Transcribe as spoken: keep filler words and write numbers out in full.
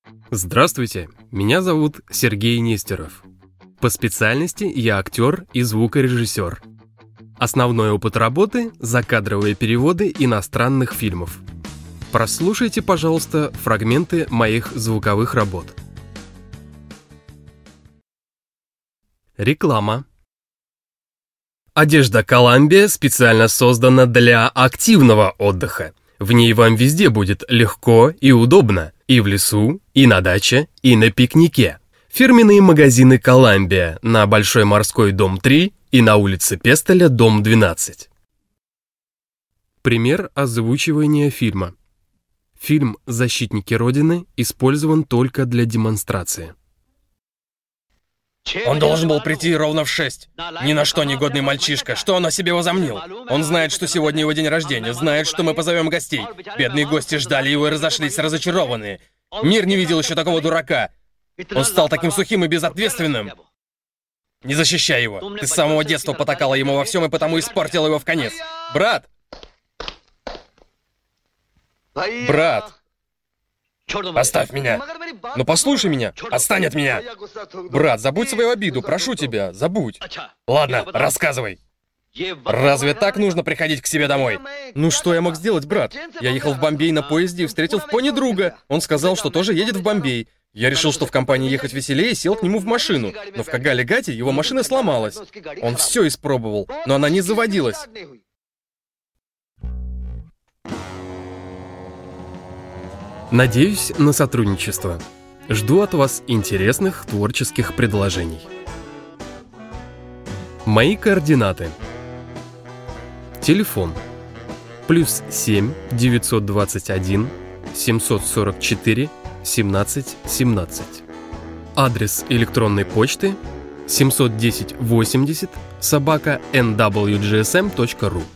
Здравствуйте, меня зовут Сергей Нестеров. По специальности я актер и звукорежиссер. Основной опыт работы – закадровые переводы иностранных фильмов. Прослушайте, пожалуйста, фрагменты моих звуковых работ. Реклама. Одежда Columbia специально создана для активного отдыха. В ней вам везде будет легко и удобно. И в лесу, и на даче, и на пикнике. Фирменные магазины Columbia на Большой Морской, дом три и на улице Пестеля, дом двенадцать. Пример озвучивания фильма. Фильм «Защитники Родины» использован только для демонстрации. Он должен был прийти ровно в шесть. Ни на что негодный мальчишка. Что он о себе возомнил? Он знает, что сегодня его день рождения, знает, что мы позовем гостей. Бедные гости ждали его и разошлись разочарованные. Мир не видел еще такого дурака. Он стал таким сухим и безответственным. Не защищай его. Ты с самого детства потакала ему во всем и потому испортила его в конец. Брат! Брат! Оставь меня. Ну послушай меня. Отстань от меня. Брат, забудь свою обиду. Прошу тебя, забудь. Ладно, рассказывай. Разве так нужно приходить к себе домой? Ну что я мог сделать, брат? Я ехал в Бомбей на поезде и встретил в пони друга. Он сказал, что тоже едет в Бомбей. Я решил, что в компании ехать веселее, и сел к нему в машину. Но в Кагале-Гате его машина сломалась. Он все испробовал, но она не заводилась. Надеюсь на сотрудничество. Жду от вас интересных творческих предложений. Мои координаты. Телефон. Плюс семь девятьсот двадцать один семьсот сорок четыре семнадцать семнадцать. Адрес электронной почты семьсот десять восемьдесят собака эн дабл ю джи эс эм точка ру.